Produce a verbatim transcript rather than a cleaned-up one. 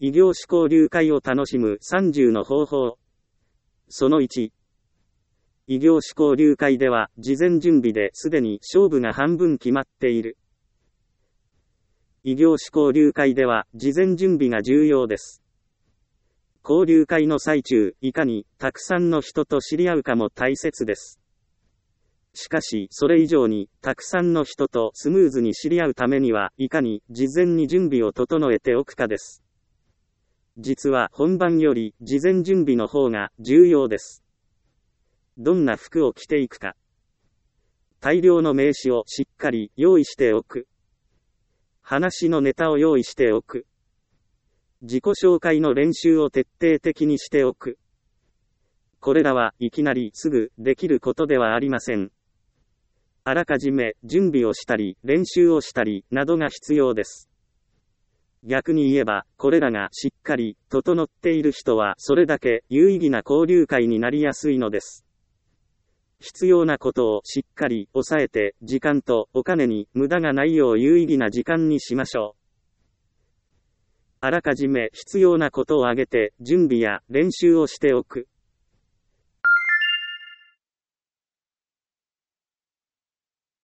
異業種交流会を楽しむさんじゅうの方法。そのいち。異業種交流会では、事前準備ですでに勝負が半分決まっている。異業種交流会では、事前準備が重要です。交流会の最中、いかにたくさんの人と知り合うかも大切です。しかし、それ以上に、たくさんの人とスムーズに知り合うためには、いかに事前に準備を整えておくかです。実は本番より事前準備の方が重要です。どんな服を着ていくか。大量の名刺をしっかり用意しておく。話のネタを用意しておく。自己紹介の練習を徹底的にしておく。これらはいきなりすぐできることではありません。あらかじめ準備をしたり練習をしたりなどが必要です。逆に言えば、これらがしっかり整っている人はそれだけ有意義な交流会になりやすいのです。必要なことをしっかり抑えて、時間とお金に無駄がないよう有意義な時間にしましょう。あらかじめ必要なことを挙げて準備や練習をしておく。